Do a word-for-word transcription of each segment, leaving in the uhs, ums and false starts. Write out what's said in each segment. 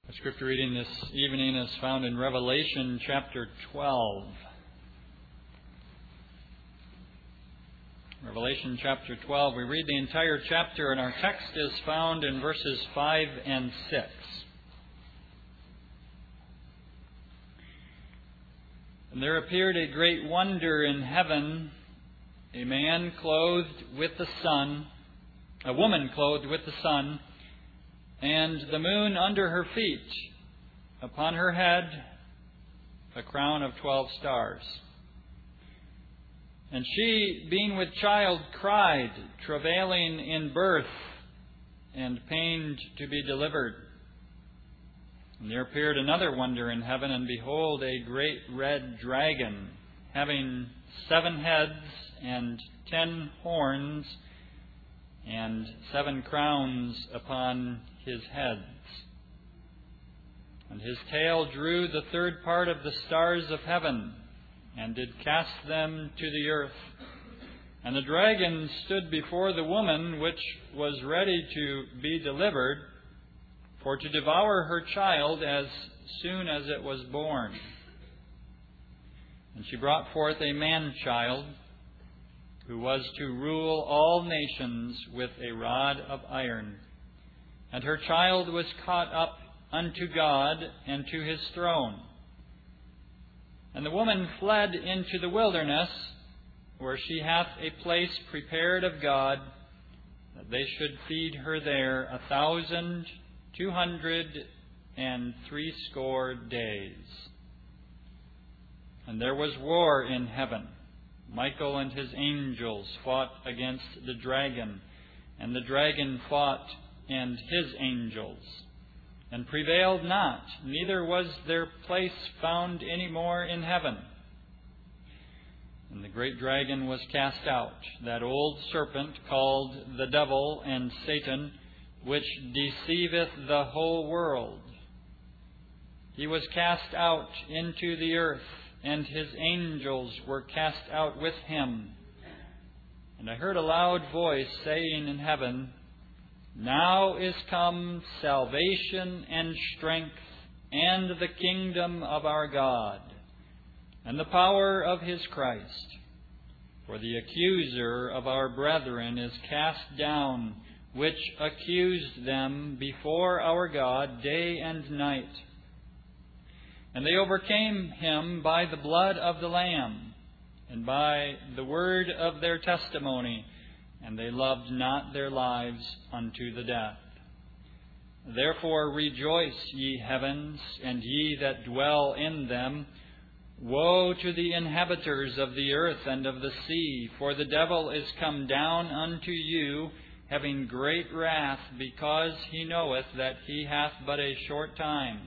The scripture reading this evening is found in Revelation chapter twelve. Revelation chapter twelve. We read the entire chapter, and our text is found in verses five and six. And there appeared a great wonder in heaven, a man clothed with the sun, a woman clothed with the sun, and the moon under her feet, upon her head a crown of twelve stars. And she, being with child, cried, travailing in birth, and pained to be delivered. And there appeared another wonder in heaven, and behold, a great red dragon, having seven heads and ten horns, and seven crowns upon his heads. And his tail drew the third part of the stars of heaven, and did cast them to the earth. And the dragon stood before the woman which was ready to be delivered, for to devour her child as soon as it was born. And she brought forth a man-child, who was to rule all nations with a rod of iron. And her child was caught up unto God and to His throne. And the woman fled into the wilderness, where she hath a place prepared of God, that they should feed her there a thousand two hundred and threescore days. And there was war in heaven. Michael and his angels fought against the dragon, and the dragon fought and his angels, and prevailed not, neither was their place found any more in heaven. And the great dragon was cast out, that old serpent called the devil and Satan, which deceiveth the whole world. He was cast out into the earth, and his angels were cast out with him. And I heard a loud voice saying in heaven, Now is come salvation and strength, and the kingdom of our God, and the power of His Christ. For the accuser of our brethren is cast down, which accused them before our God day and night. And they overcame him by the blood of the Lamb, and by the word of their testimony, and they loved not their lives unto the death. Therefore rejoice, ye heavens, and ye that dwell in them. Woe to the inhabitants of the earth and of the sea, for the devil is come down unto you, having great wrath, because he knoweth that he hath but a short time.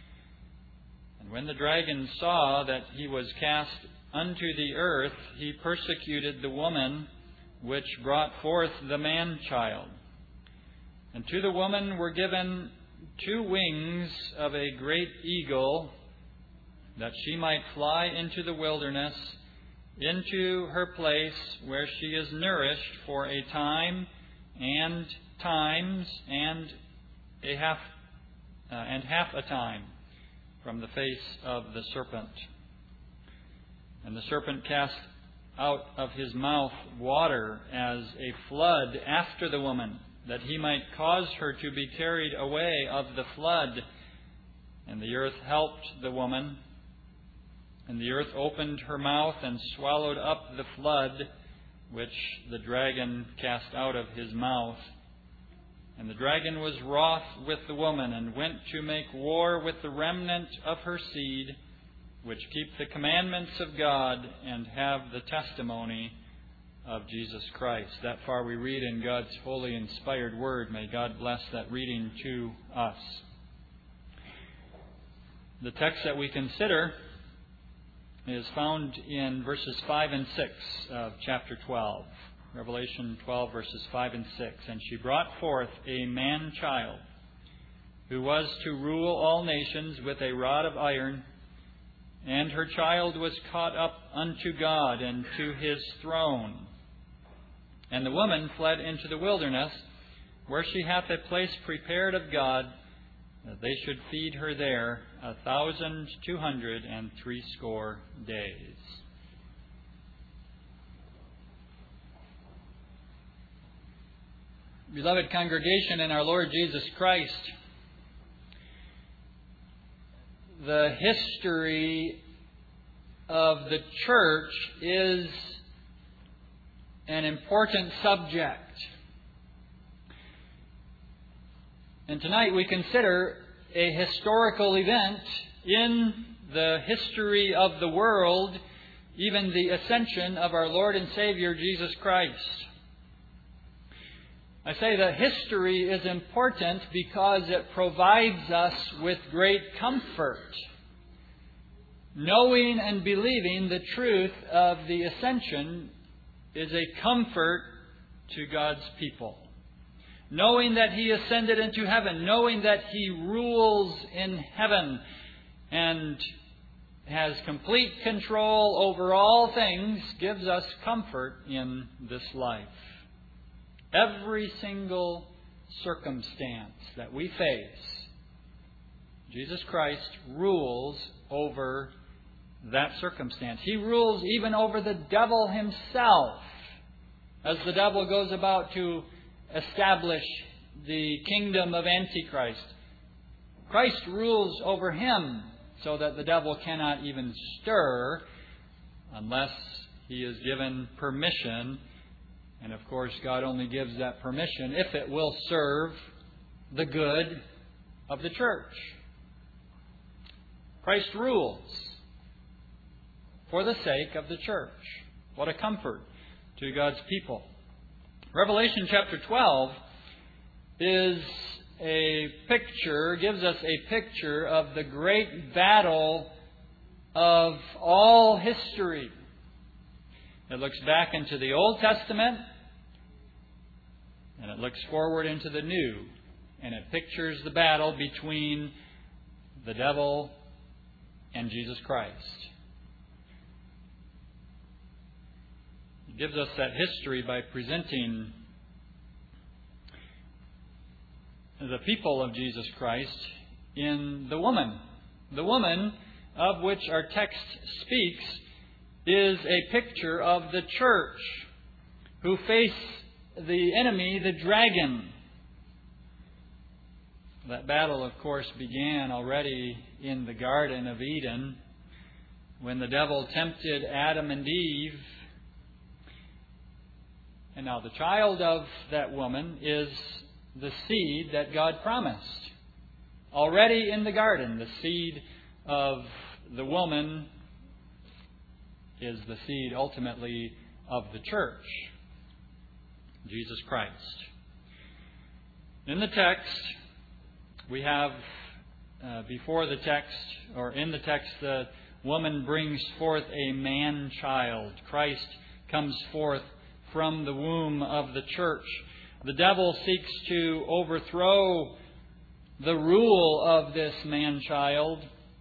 And when the dragon saw that he was cast unto the earth, he persecuted the woman which brought forth the man-child. And to the woman were given two wings of a great eagle, that she might fly into the wilderness, into her place where she is nourished for a time and times and a half uh, and half a time from the face of the serpent. And the serpent cast out of his mouth water as a flood after the woman, that he might cause her to be carried away of the flood. And the earth helped the woman, and the earth opened her mouth and swallowed up the flood, which the dragon cast out of his mouth. And the dragon was wroth with the woman, and went to make war with the remnant of her seed, which keep the commandments of God, and have the testimony of Jesus Christ. That far we read in God's holy inspired word. May God bless that reading to us. The text that we consider is found in verses five and six of chapter twelve. Revelation twelve, verses five and six. And she brought forth a man-child, who was to rule all nations with a rod of iron, and her child was caught up unto God and to His throne. And the woman fled into the wilderness, where she hath a place prepared of God, that they should feed her there a thousand two hundred and threescore days. Beloved congregation in our Lord Jesus Christ, the history of the church is an important subject. And tonight we consider a historical event in the history of the world, even the ascension of our Lord and Savior Jesus Christ. I say that history is important because it provides us with great comfort. Knowing and believing the truth of the ascension is a comfort to God's people. Knowing that He ascended into heaven, knowing that He rules in heaven and has complete control over all things, gives us comfort in this life. Every single circumstance that we face, Jesus Christ rules over that circumstance. He rules even over the devil himself, as the devil goes about to establish the kingdom of Antichrist. Christ rules over him so that the devil cannot even stir unless he is given permission. And of course, God only gives that permission if it will serve the good of the church. Christ rules for the sake of the church. What a comfort to God's people. Revelation chapter twelve is a picture, gives us a picture of the great battle of all history. It looks back into the Old Testament, and it looks forward into the New, and it pictures the battle between the devil and Jesus Christ. It gives us that history by presenting the people of Jesus Christ in the woman. The woman of which our text speaks is a picture of the church who face the enemy, the dragon. That battle, of course, began already in the Garden of Eden when the devil tempted Adam and Eve. And now the child of that woman is the seed that God promised. Already in the garden, the seed of the woman is the seed ultimately of the church, Jesus Christ. In the text, we have uh, before the text, or in the text, the woman brings forth a man-child. Christ comes forth from the womb of the church. The devil seeks to overthrow the rule of this man-child,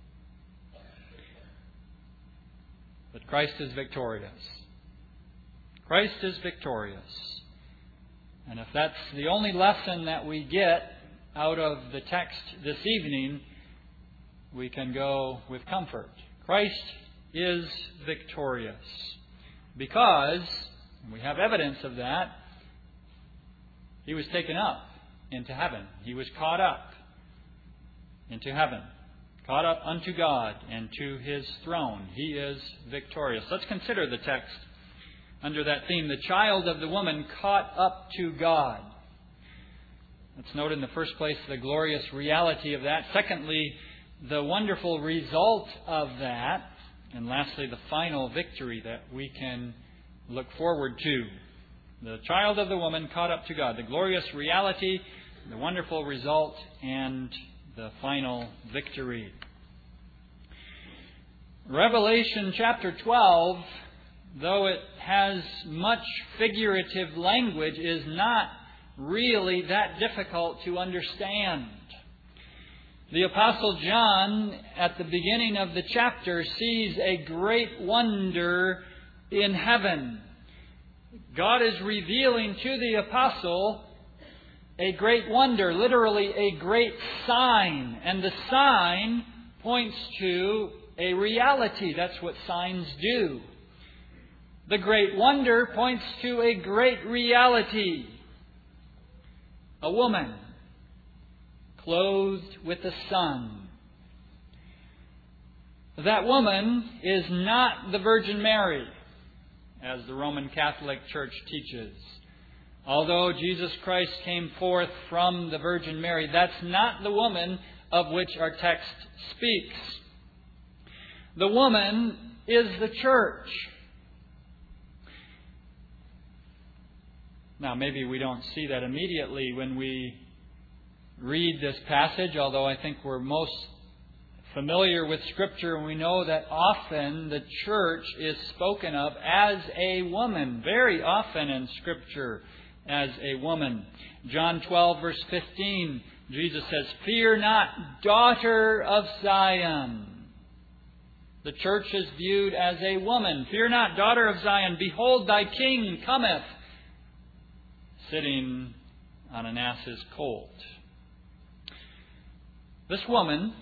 but Christ is victorious. Christ is victorious. And if that's the only lesson that we get out of the text this evening, we can go with comfort. Christ is victorious. Because, and we have evidence of that, He was taken up into heaven. He was caught up into heaven. Caught up unto God and to His throne. He is victorious. Let's consider the text under that theme. The child of the woman caught up to God. Let's note in the first place the glorious reality of that. Secondly, the wonderful result of that. And lastly, the final victory that we can look forward to. The child of the woman caught up to God. The glorious reality, the wonderful result, and the final victory. Revelation chapter twelve, though it has much figurative language, is not really that difficult to understand. The Apostle John, at the beginning of the chapter, sees a great wonder in heaven. God is revealing to the Apostle a great wonder, literally a great sign. And the sign points to a reality. That's what signs do. The great wonder points to a great reality. A woman clothed with the sun. That woman is not the Virgin Mary, as the Roman Catholic Church teaches. Although Jesus Christ came forth from the Virgin Mary, that's not the woman of which our text speaks. The woman is the church. Now, maybe we don't see that immediately when we read this passage, although I think we're most familiar with Scripture and we know that often the church is spoken of as a woman, very often in Scripture as a woman. John twelve, verse fifteen, Jesus says, "Fear not, daughter of Zion." The church is viewed as a woman. "Fear not, daughter of Zion. Behold, thy king cometh, sitting on an ass's colt." This woman,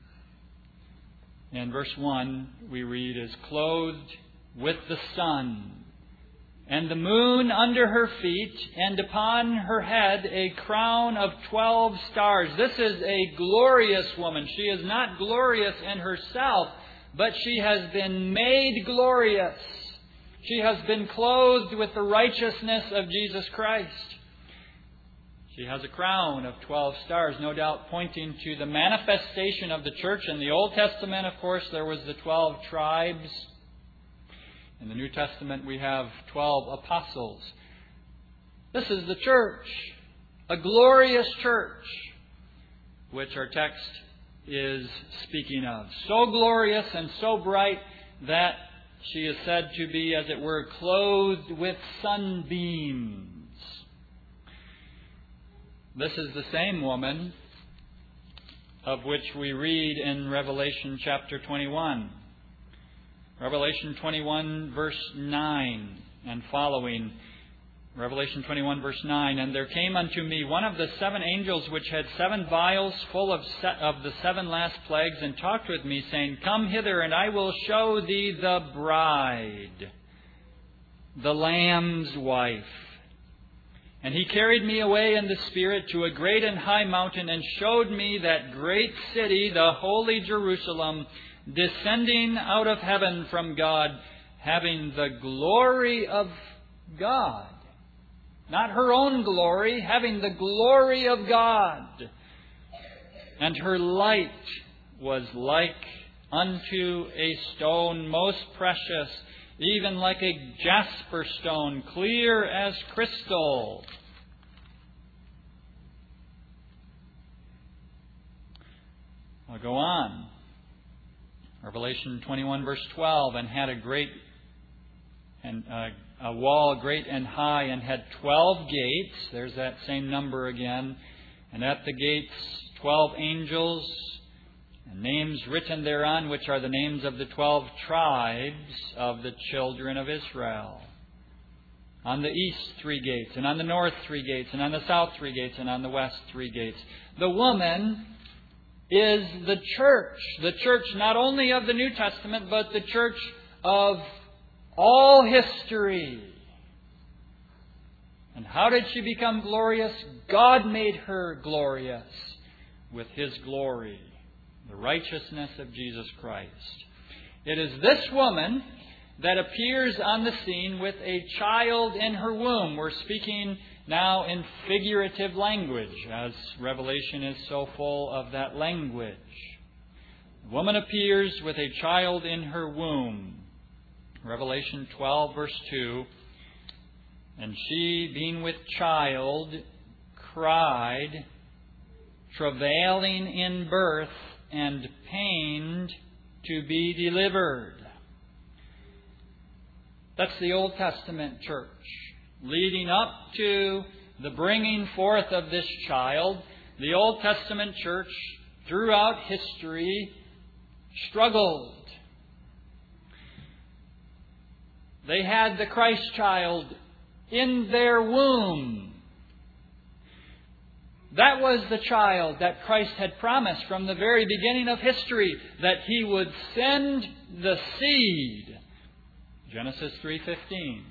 in verse one, we read, is clothed with the sun, and the moon under her feet, and upon her head a crown of twelve stars. This is a glorious woman. She is not glorious in herself, but she has been made glorious. She has been clothed with the righteousness of Jesus Christ. She has a crown of twelve stars, no doubt pointing to the manifestation of the church. In the Old Testament, of course, there was the twelve tribes. In the New Testament, we have twelve apostles. This is the church, a glorious church, which our text is speaking of. So glorious and so bright that she is said to be, as it were, clothed with sunbeams. This is the same woman of which we read in Revelation chapter twenty-one. Revelation twenty-one, verse nine and following. Revelation twenty-one, verse nine. "And there came unto me one of the seven angels which had seven vials full of, se- of the seven last plagues, and talked with me, saying, Come hither, and I will show thee the bride, the Lamb's wife. And he carried me away in the Spirit to a great and high mountain, and showed me that great city, the holy Jerusalem, descending out of heaven from God, having the glory of God." Not her own glory, having the glory of God. "And her light was like unto a stone most precious, even like a jasper stone, clear as crystal." I'll go on. Revelation twenty-one, verse twelve, "And had a great and uh, a wall great and high, and had twelve gates." There's that same number again. "And at the gates twelve angels, and names written thereon, which are the names of the twelve tribes of the children of Israel. On the east three gates, and on the north three gates, and on the south three gates, and on the west three gates." The woman is the church. The church not only of the New Testament, but the church of all history. And how did she become glorious? God made her glorious with His glory, the righteousness of Jesus Christ. It is this woman that appears on the scene with a child in her womb. We're speaking now in figurative language, as Revelation is so full of that language. The woman appears with a child in her womb. Revelation twelve, verse two. "And she, being with child, cried, travailing in birth, and pained to be delivered." That's the Old Testament church, leading up to the bringing forth of this child. The Old Testament church, throughout history, struggled. They had the Christ child in their womb. That was the child that Christ had promised from the very beginning of history, that He would send the seed. Genesis three fifteen.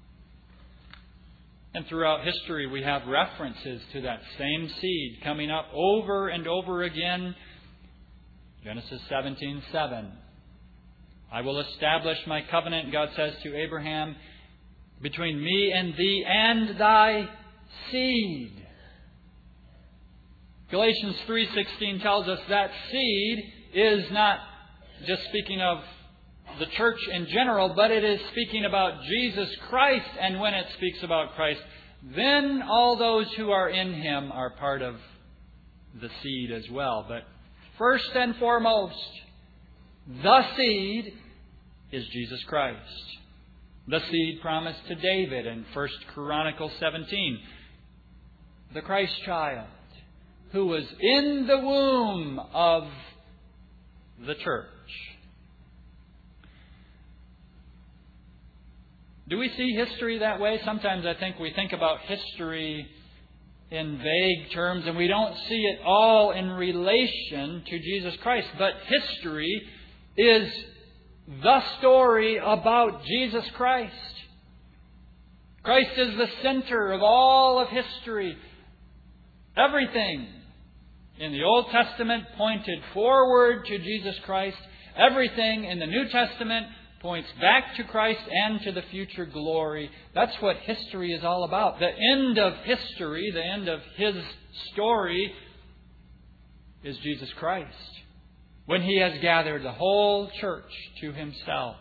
And throughout history we have references to that same seed coming up over and over again. Genesis seventeen seven. I will establish my covenant, God says to Abraham, between me and thee and thy seed. Galatians three sixteen tells us that seed is not just speaking of the church in general, but it is speaking about Jesus Christ. And when it speaks about Christ, then all those who are in Him are part of the seed as well. But first and foremost, the seed is Jesus Christ. The seed promised to David in First Chronicles seventeen. The Christ child who was in the womb of the church. Do we see history that way? Sometimes I think we think about history in vague terms and we don't see it all in relation to Jesus Christ. But history is the story about Jesus Christ. Christ is the center of all of history. Everything in the Old Testament pointed forward to Jesus Christ. Everything in the New Testament points back to Christ and to the future glory. That's what history is all about. The end of history, the end of His story, is Jesus Christ, when He has gathered the whole church to Himself.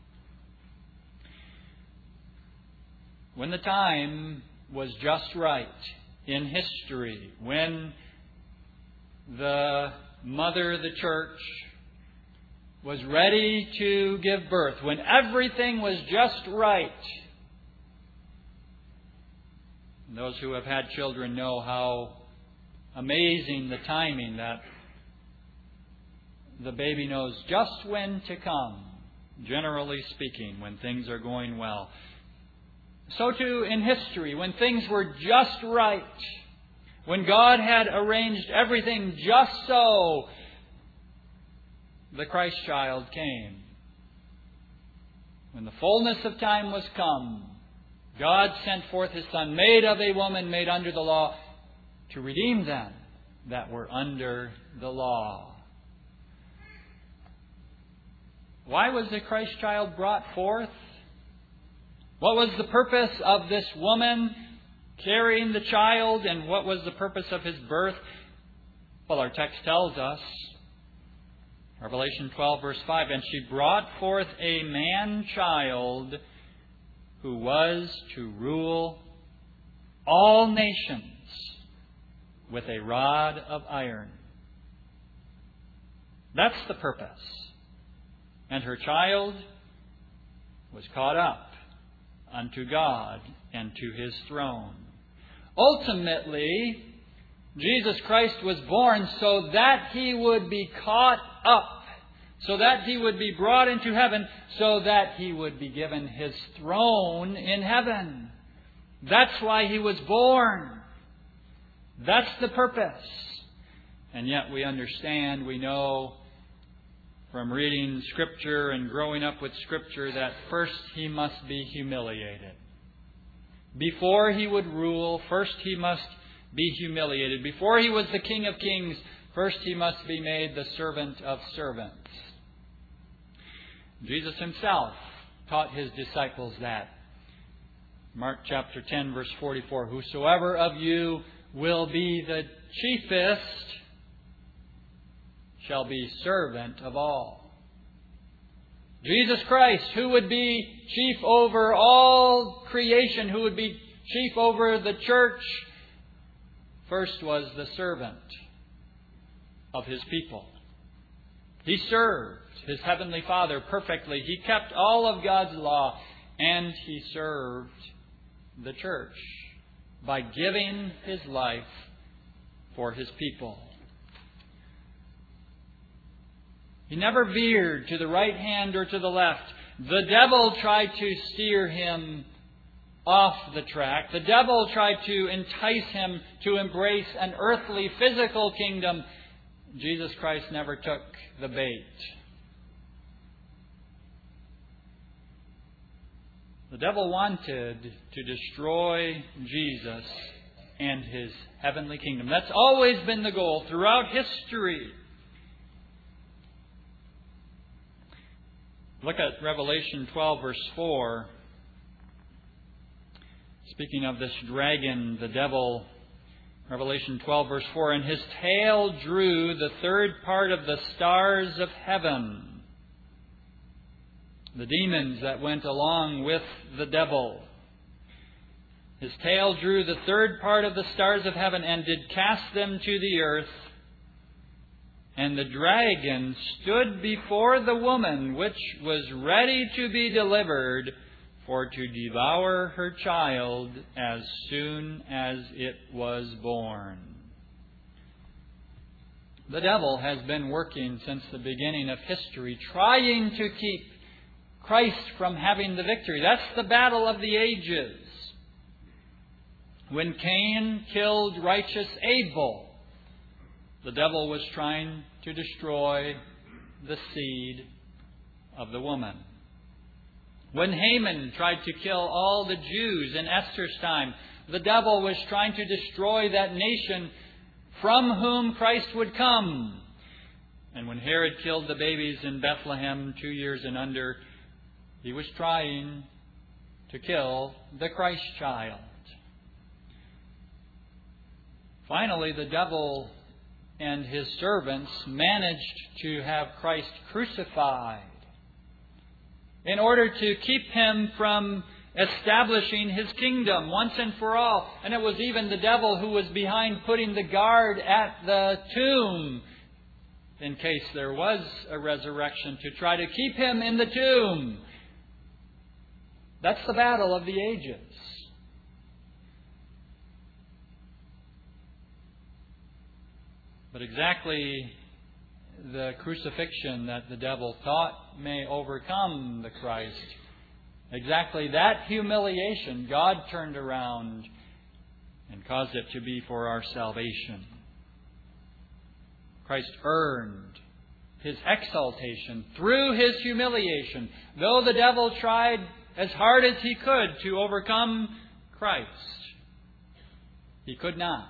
When the time was just right in history, when the mother, the church, was ready to give birth, when everything was just right. And those who have had children know how amazing the timing, that the baby knows just when to come, generally speaking, when things are going well. So too in history, when things were just right, when God had arranged everything just so, the Christ child came. When the fullness of time was come, God sent forth His Son, made of a woman, made under the law, to redeem them that were under the law. Why was the Christ child brought forth? What was the purpose of this woman carrying the child, and what was the purpose of His birth? Well, our text tells us, Revelation twelve, verse five, and she brought forth a man-child who was to rule all nations with a rod of iron. That's the purpose. And her child was caught up unto God and to His throne. Ultimately, Jesus Christ was born so that He would be caught up, so that He would be brought into heaven, so that He would be given His throne in heaven. That's why He was born. That's the purpose. And yet we understand, we know from reading Scripture and growing up with Scripture, that first He must be humiliated. Before He would rule, first He must be humiliated. Before He was the King of Kings, first He must be made the servant of servants. Jesus Himself taught His disciples that. Mark chapter ten, verse forty-four, whosoever of you will be the chiefest shall be servant of all. Jesus Christ, who would be chief over all creation, who would be chief over the church, first was the servant of His people. He served His Heavenly Father perfectly. He kept all of God's law, and He served the church by giving His life for His people. He never veered to the right hand or to the left. The devil tried to steer Him off the track. The devil tried to entice him to embrace an earthly, physical kingdom. Jesus Christ never took the bait. The devil wanted to destroy Jesus and His heavenly kingdom. That's always been the goal throughout history. Look at Revelation twelve, verse four. Speaking of this dragon, the devil, Revelation twelve, verse four, and his tail drew the third part of the stars of heaven. The demons that went along with the devil. His tail drew the third part of the stars of heaven and did cast them to the earth. And the dragon stood before the woman which was ready to be delivered, for to devour her child as soon as it was born. The devil has been working since the beginning of history, trying to keep Christ from having the victory. That's the battle of the ages. When Cain killed righteous Abel, the devil was trying to destroy the seed of the woman. When Haman tried to kill all the Jews in Esther's time, the devil was trying to destroy that nation from whom Christ would come. And when Herod killed the babies in Bethlehem, two years and under, he was trying to kill the Christ child. Finally, the devil and his servants managed to have Christ crucified in order to keep Him from establishing His kingdom once and for all. And it was even the devil who was behind putting the guard at the tomb in case there was a resurrection, to try to keep Him in the tomb. That's the battle of the ages. But exactly the crucifixion that the devil thought may overcome the Christ, exactly that humiliation God turned around and caused it to be for our salvation. Christ earned His exaltation through His humiliation. Though the devil tried as hard as he could to overcome Christ, he could not.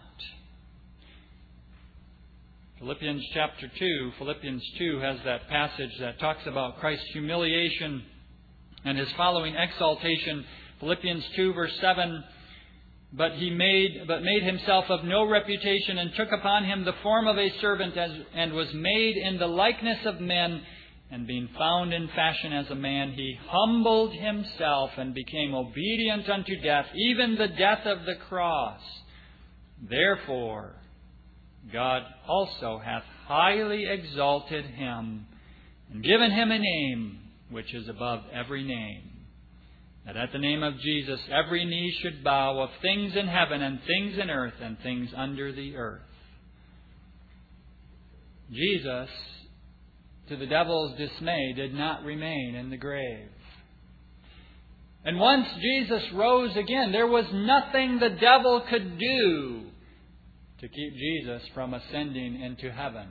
Philippians chapter two, Philippians two has that passage that talks about Christ's humiliation and His following exaltation. Philippians two, verse seven, But he made, but made himself of no reputation, and took upon him the form of a servant, as, and was made in the likeness of men. And being found in fashion as a man, he humbled himself and became obedient unto death, even the death of the cross. Therefore, God also hath highly exalted him, and given him a name which is above every name, that at the name of Jesus every knee should bow, of things in heaven and things in earth and things under the earth. Jesus, to the devil's dismay, did not remain in the grave. And once Jesus rose again, there was nothing the devil could do to keep Jesus from ascending into heaven.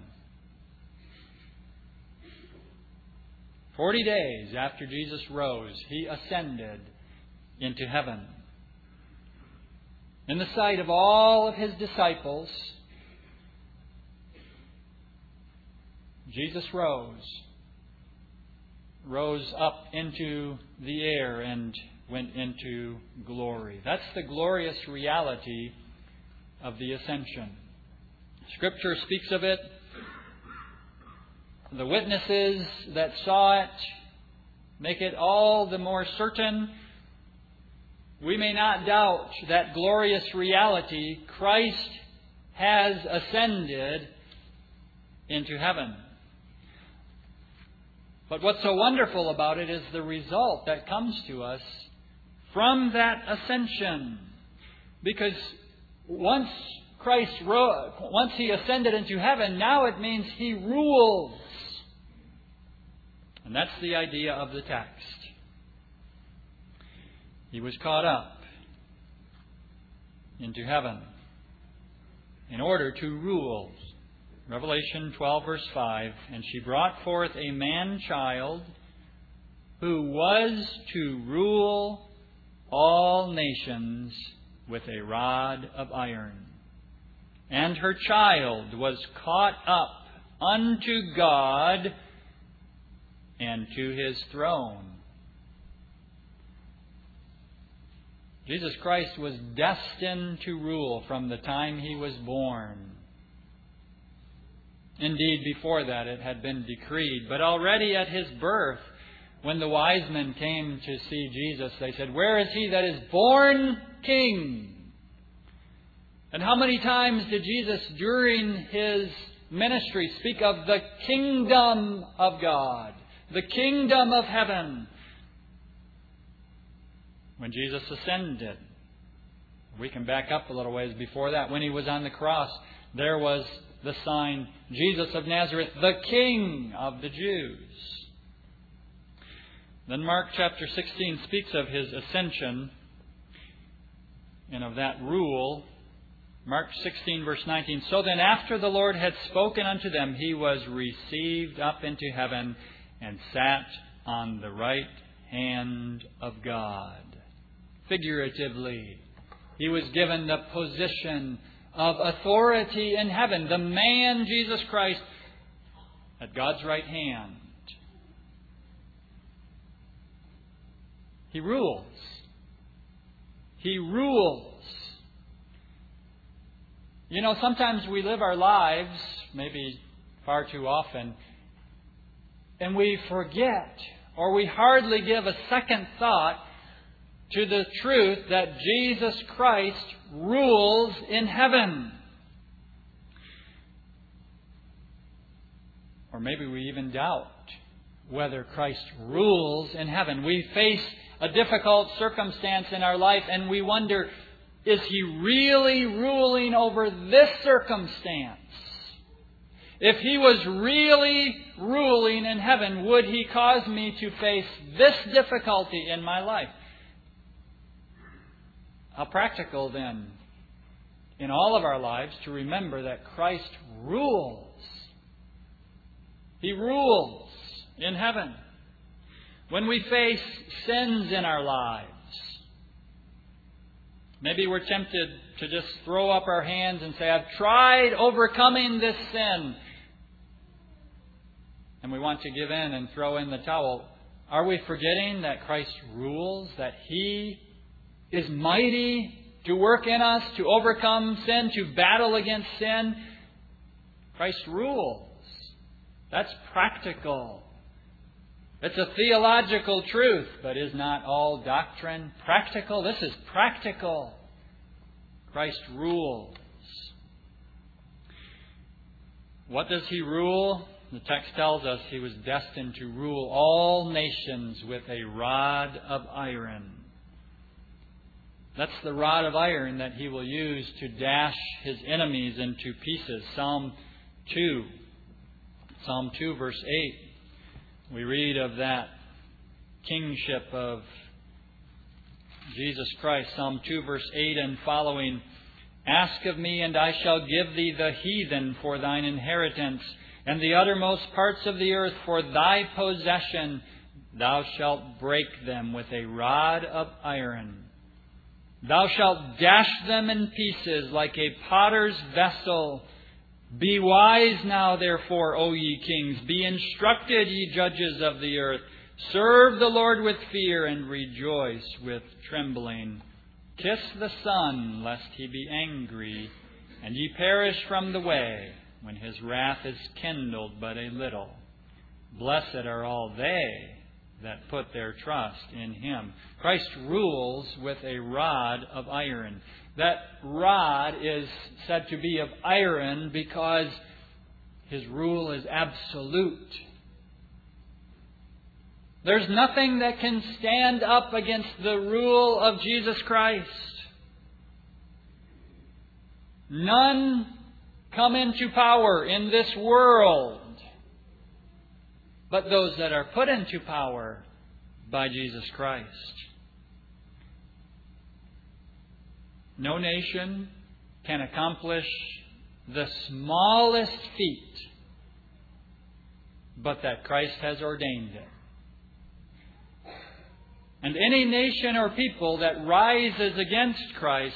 Forty days after Jesus rose, He ascended into heaven. In the sight of all of His disciples, Jesus rose, rose up into the air and went into glory. That's the glorious reality of the ascension. Scripture speaks of it. The witnesses that saw it make it all the more certain. We may not doubt that glorious reality. Christ has ascended into heaven. But what's so wonderful about it is the result that comes to us from that ascension. Because once Christ ro- once He ascended into heaven, now it means He rules. And that's the idea of the text. He was caught up into heaven in order to rule. Revelation twelve, verse five, and she brought forth a man-child who was to rule all nations with a rod of iron. And her child was caught up unto God and to His throne. Jesus Christ was destined to rule from the time He was born. Indeed, before that it had been decreed. But already at His birth, when the wise men came to see Jesus, they said, "Where is He that is born King?" And how many times did Jesus, during His ministry, speak of the kingdom of God, the kingdom of heaven? When Jesus ascended, we can back up a little ways before that. When He was on the cross, there was the sign, Jesus of Nazareth, the King of the Jews. Then Mark chapter sixteen speaks of His ascension and of that rule. Mark sixteen, verse nineteen, "So then after the Lord had spoken unto them, He was received up into heaven and sat on the right hand of God." Figuratively, He was given the position of authority in heaven. The man, Jesus Christ, at God's right hand. He rules. He rules. You know, sometimes we live our lives, maybe far too often, and we forget, or we hardly give a second thought to the truth that Jesus Christ rules in heaven. Or maybe we even doubt whether Christ rules in heaven. We face a difficult circumstance in our life and we wonder, is He really ruling over this circumstance? If He was really ruling in heaven, would He cause me to face this difficulty in my life? How practical then, in all of our lives, to remember that Christ rules. He rules in heaven. When we face sins in our lives, maybe we're tempted to just throw up our hands and say, "I've tried overcoming this sin," and we want to give in and throw in the towel. Are we forgetting that Christ rules, that He is mighty to work in us, to overcome sin, to battle against sin? Christ rules. That's practical. It's a theological truth, but is not all doctrine practical? This is practical. Christ rules. What does He rule? The text tells us He was destined to rule all nations with a rod of iron. That's the rod of iron that He will use to dash His enemies into pieces. Psalm two. Psalm two, verse eight. We read of that kingship of Jesus Christ. Psalm two, verse eight and following. "Ask of me, and I shall give thee the heathen for thine inheritance, and the uttermost parts of the earth for thy possession. Thou shalt break them with a rod of iron. Thou shalt dash them in pieces like a potter's vessel. Be wise now, therefore, O ye kings. Be instructed, ye judges of the earth. Serve the Lord with fear and rejoice with trembling. Kiss the Son, lest He be angry, and ye perish from the way, when His wrath is kindled but a little. Blessed are all they that put their trust in Him." Christ rules with a rod of iron. That rod is said to be of iron because His rule is absolute. There's nothing that can stand up against the rule of Jesus Christ. None come into power in this world but those that are put into power by Jesus Christ. no nation can accomplish the smallest feat, but that Christ has ordained it. And any nation or people that rises against Christ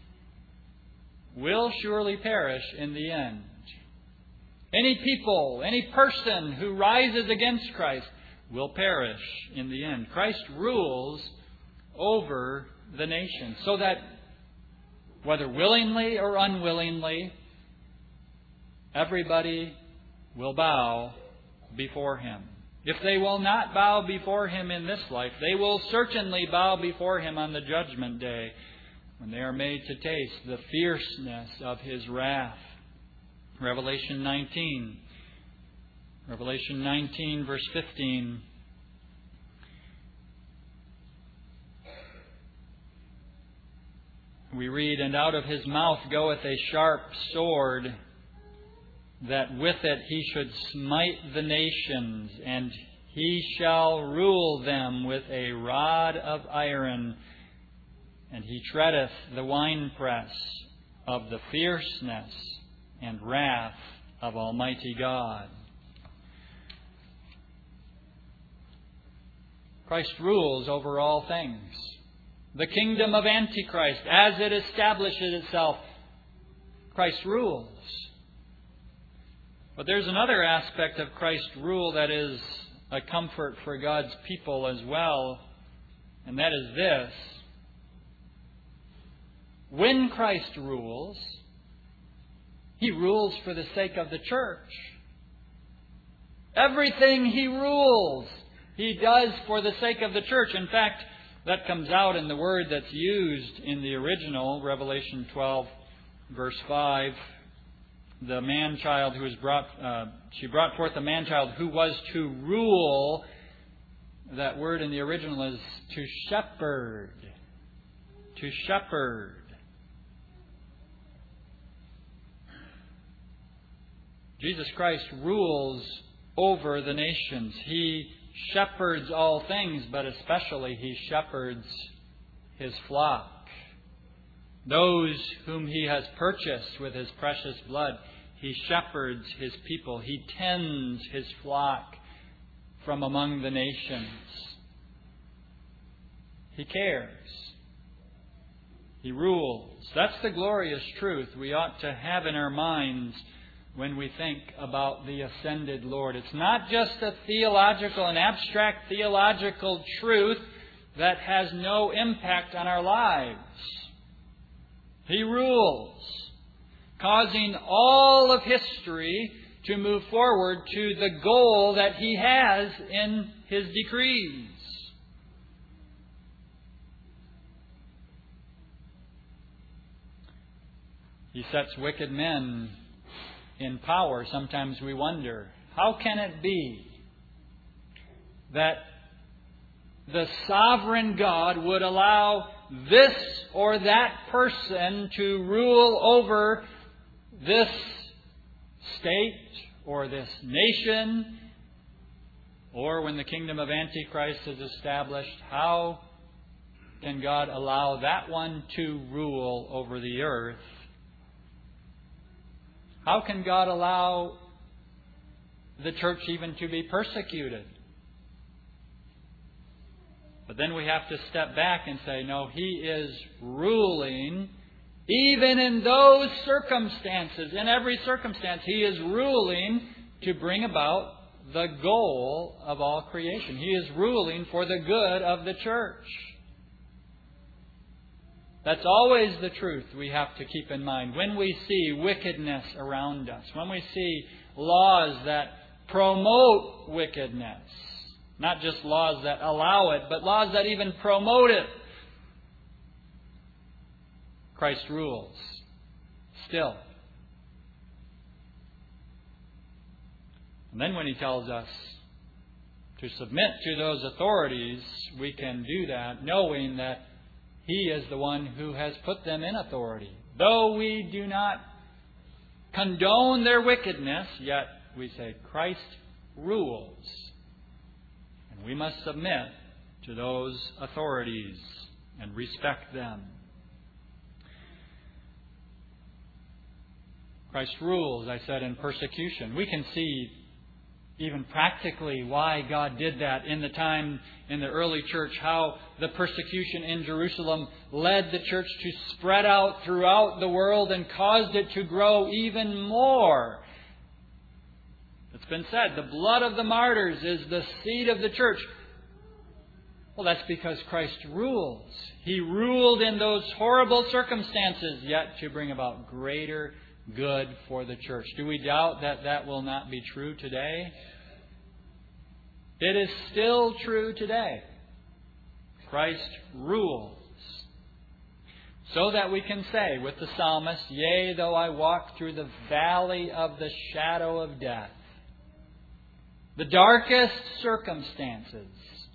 will surely perish in the end. Any people, any person who rises against Christ will perish in the end. Christ rules over the nation, so that whether willingly or unwillingly, everybody will bow before Him. If they will not bow before Him in this life, they will certainly bow before Him on the judgment day, when they are made to taste the fierceness of His wrath. Revelation nineteen. Revelation nineteen, verse fifteen. We read, "And out of His mouth goeth a sharp sword, that with it He should smite the nations, and He shall rule them with a rod of iron, and He treadeth the winepress of the fierceness and wrath of Almighty God." Christ rules over all things. The kingdom of Antichrist, as it establishes itself, Christ rules. But there's another aspect of Christ's rule that is a comfort for God's people as well, and that is this. When Christ rules, He rules for the sake of the church. Everything He rules, He does for the sake of the church. In fact, that comes out in the word that's used in the original, Revelation twelve, verse five. The man-child who was brought, uh, she brought forth a man-child who was to rule. That word in the original is to shepherd. To shepherd. Jesus Christ rules over the nations. He shepherds all things, but especially He shepherds His flock. Those whom He has purchased with His precious blood, He shepherds His people. He tends His flock from among the nations. He cares. He rules. That's the glorious truth we ought to have in our minds when we think about the ascended Lord. It's not just a theological, an abstract theological truth that has no impact on our lives. He rules, causing all of history to move forward to the goal that He has in His decrees. He sets wicked men in power. Sometimes we wonder, how can it be that the sovereign God would allow this or that person to rule over this state or this nation, or when the kingdom of Antichrist is established, how can God allow that one to rule over the earth? How can God allow the church even to be persecuted? But then we have to step back and say, no, He is ruling even in those circumstances. In every circumstance, He is ruling to bring about the goal of all creation. He is ruling for the good of the church. That's always the truth we have to keep in mind. When we see wickedness around us, when we see laws that promote wickedness, not just laws that allow it, but laws that even promote it, Christ rules still. And then when He tells us to submit to those authorities, we can do that knowing that He is the one who has put them in authority. Though we do not condone their wickedness, yet we say Christ rules. And we must submit to those authorities and respect them. Christ rules, I said, in persecution. We can see even practically why God did that in the time in the early church, how the persecution in Jerusalem led the church to spread out throughout the world and caused it to grow even more. It's been said, the blood of the martyrs is the seed of the church. Well, that's because Christ rules. He ruled in those horrible circumstances, yet to bring about greater good for the church. Do we doubt that that will not be true today? It is still true today. Christ rules. So that we can say with the psalmist, "Yea, though I walk through the valley of the shadow of death," the darkest circumstances,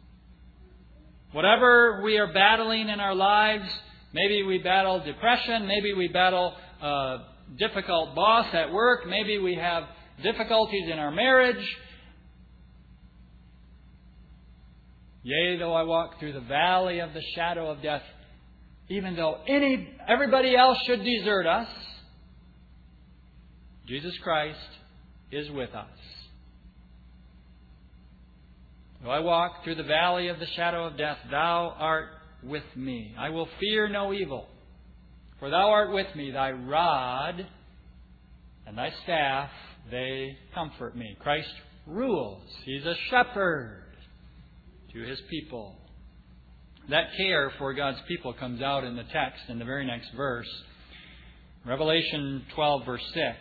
whatever we are battling in our lives, maybe we battle depression, maybe we battle a difficult boss at work, maybe we have difficulties in our marriage. Yea, though I walk through the valley of the shadow of death, even though any everybody else should desert us, Jesus Christ is with us. Though I walk through the valley of the shadow of death, Thou art with me. I will fear no evil, for Thou art with me. Thy rod and Thy staff, they comfort me. Christ rules. He's a shepherd to His people. That care for God's people comes out in the text in the very next verse. Revelation twelve, verse six.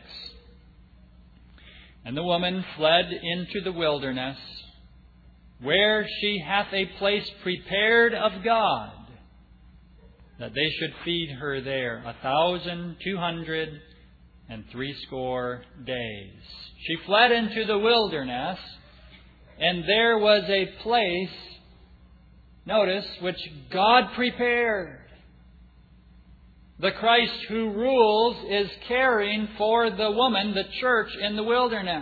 And the woman fled into the wilderness, where she hath a place prepared of God, that they should feed her there a thousand two hundred and threescore days. She fled into the wilderness, and there was a place, notice, which God prepared. The Christ who rules is caring for the woman, the church, in the wilderness.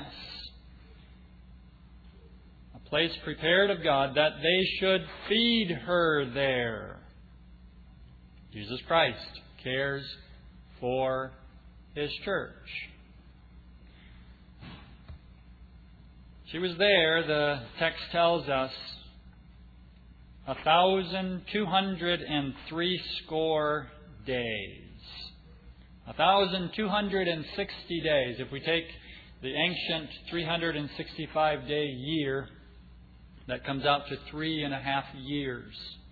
A place prepared of God that they should feed her there. Jesus Christ cares for His church. She was there, the text tells us, a thousand two hundred and threescore days. A thousand two hundred and sixty days. If we take the ancient three hundred and sixty-five day year, that comes out to three and a half years.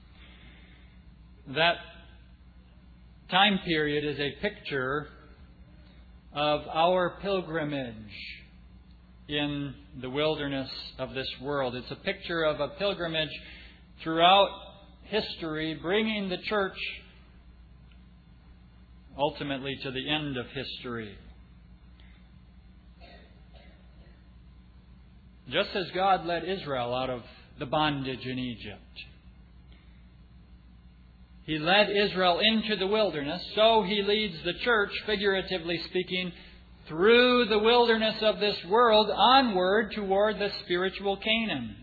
That time period is a picture of our pilgrimage in the wilderness of this world. It's a picture of a pilgrimage throughout history, bringing the church ultimately to the end of history. Just as God led Israel out of the bondage in Egypt, He led Israel into the wilderness, so He leads the church, figuratively speaking, through the wilderness of this world onward toward the spiritual Canaan.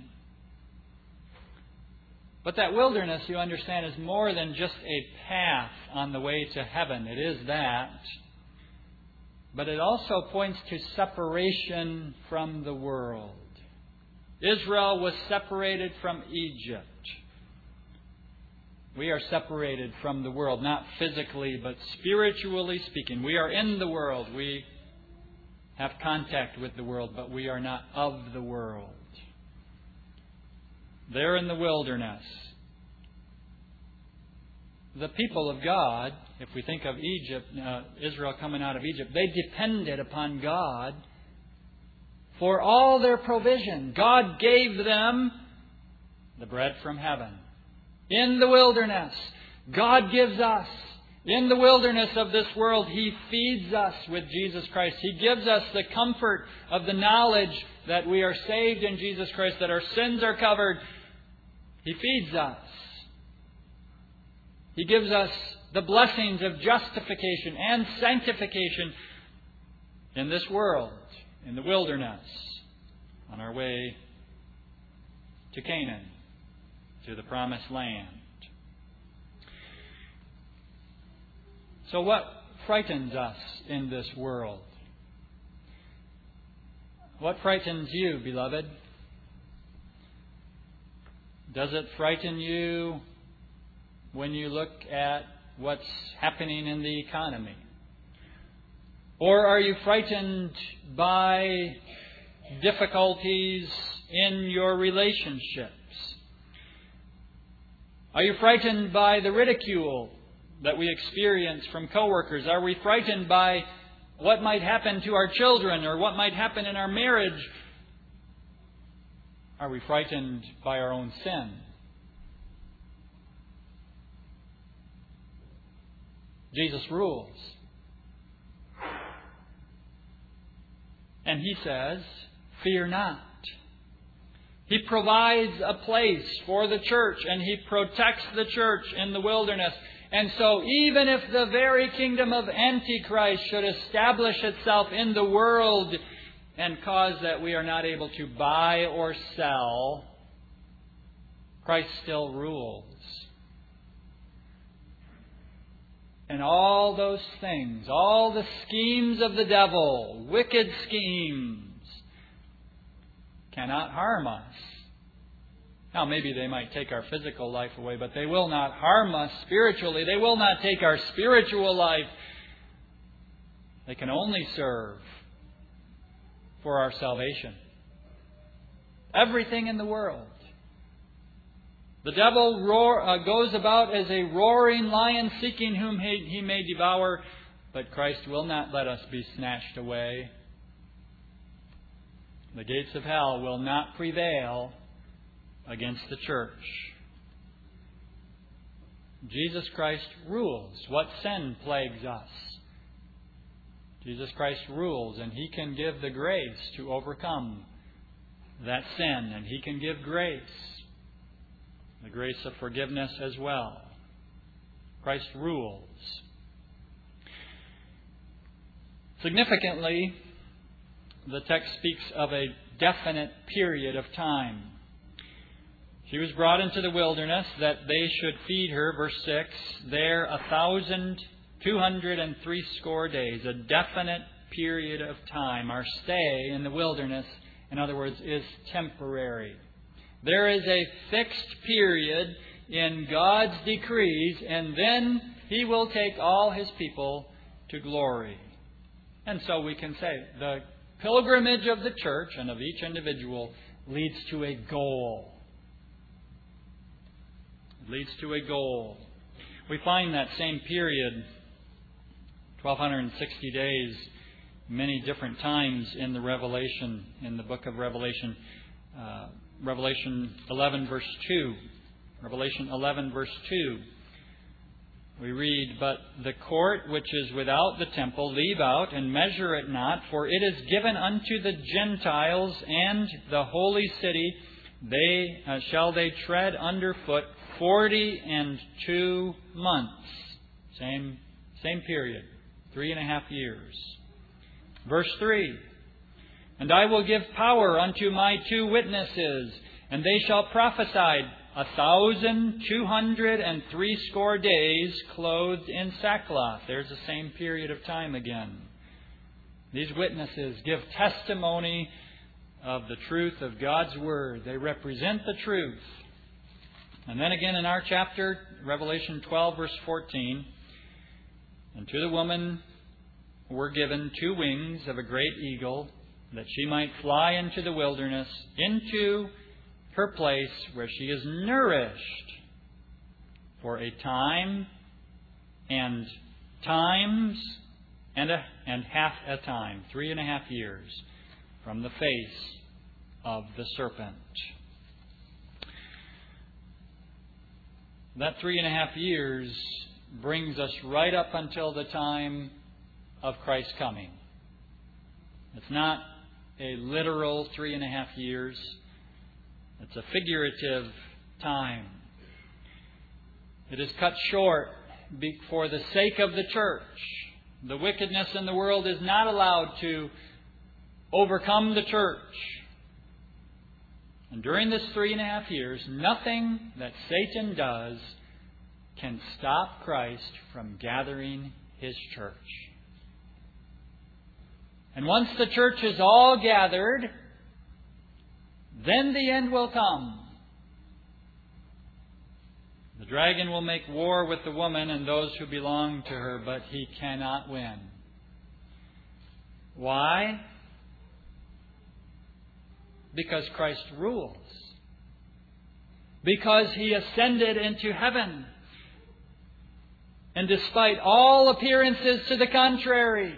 But that wilderness, you understand, is more than just a path on the way to heaven. It is that. But it also points to separation from the world. Israel was separated from Egypt. We are separated from the world, not physically, but spiritually speaking. We are in the world. We have contact with the world, but we are not of the world. There in the wilderness, the people of God, if we think of Egypt, uh, Israel coming out of Egypt, they depended upon God for all their provision. God gave them the bread from heaven. In the wilderness, God gives us. In the wilderness of this world, He feeds us with Jesus Christ. He gives us the comfort of the knowledge that we are saved in Jesus Christ, that our sins are covered. He feeds us. He gives us the blessings of justification and sanctification in this world, in the wilderness, on our way to Canaan, to the promised land. So what frightens us in this world? What frightens you, beloved? Does it frighten you when you look at what's happening in the economy? Or are you frightened by difficulties in your relationships? Are you frightened by the ridicule that we experience from coworkers? Are we frightened by what might happen to our children or what might happen in our marriage? Are we frightened by our own sin? Jesus rules. And He says, fear not. He provides a place for the church and He protects the church in the wilderness. And so even if the very kingdom of Antichrist should establish itself in the world and cause that we are not able to buy or sell, Christ still rules. And all those things, all the schemes of the devil, wicked schemes, cannot harm us. Now, maybe they might take our physical life away, but they will not harm us spiritually. They will not take our spiritual life. They can only serve for our salvation. Everything in the world. The devil roar, uh, goes about as a roaring lion seeking whom he, he may devour, but Christ will not let us be snatched away. The gates of hell will not prevail against the church. Jesus Christ rules. What sin plagues us? Jesus Christ rules, and He can give the grace to overcome that sin, and He can give grace, the grace of forgiveness as well. Christ rules. Significantly, the text speaks of a definite period of time. She was brought into the wilderness that they should feed her, verse six, there a thousand two hundred and three score days, a definite period of time. Our stay in the wilderness, in other words, is temporary. There is a fixed period in God's decrees, and then He will take all His people to glory. And so we can say the pilgrimage of the church and of each individual leads to a goal. It leads to a goal. We find that same period, twelve sixty days, many different times in the Revelation, in the book of Revelation. Uh, Revelation eleven, verse two. Revelation eleven, verse two. We read, but the court which is without the temple leave out, and measure it not, for it is given unto the Gentiles and the holy city. They uh, shall they tread underfoot forty and two months. Same, same period. Three and a half years. Verse three. And I will give power unto my two witnesses, and they shall prophesy a thousand two hundred and three score days clothed in sackcloth. There's the same period of time again. These witnesses give testimony of the truth of God's Word. They represent the truth. And then again in our chapter, Revelation twelve, verse fourteen, and to the woman were given two wings of a great eagle, that she might fly into the wilderness, into her place where she is nourished for a time and times and a, and half a time, three and a half years, from the face of the serpent. That three and a half years brings us right up until the time of Christ's coming. It's not a literal three and a half years. It's a figurative time. It is cut short for the sake of the church. The wickedness in the world is not allowed to overcome the church. And during this three and a half years, nothing that Satan does can stop Christ from gathering His church. And once the church is all gathered, then the end will come. The dragon will make war with the woman and those who belong to her, but he cannot win. Why? Because Christ rules. Because He ascended into heaven. And despite all appearances to the contrary,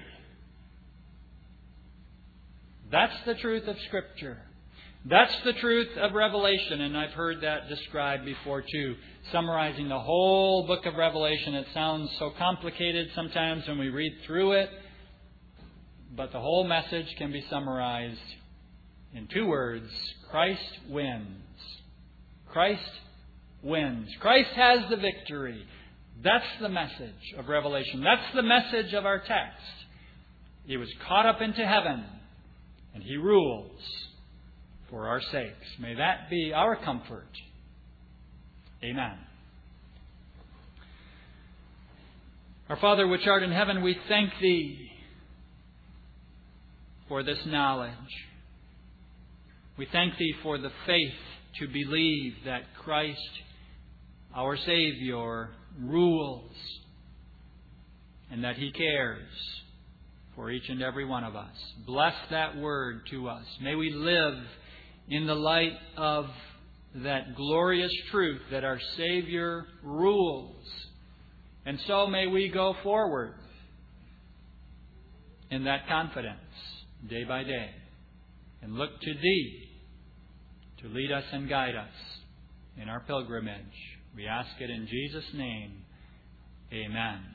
that's the truth of Scripture. That's the truth of Revelation, and I've heard that described before too. Summarizing the whole book of Revelation, it sounds so complicated sometimes when we read through it, but the whole message can be summarized in two words: Christ wins. Christ wins. Christ has the victory. That's the message of Revelation. That's the message of our text. He was caught up into heaven, and He rules for our sakes. May that be our comfort. Amen. Our Father which art in heaven, we thank Thee for this knowledge. We thank Thee for the faith to believe that Christ, our Savior, rules and that He cares for each and every one of us. Bless that word to us. May we live in the light of that glorious truth that our Savior rules. And so may we go forward in that confidence day by day and look to Thee to lead us and guide us in our pilgrimage. We ask it in Jesus' name. Amen.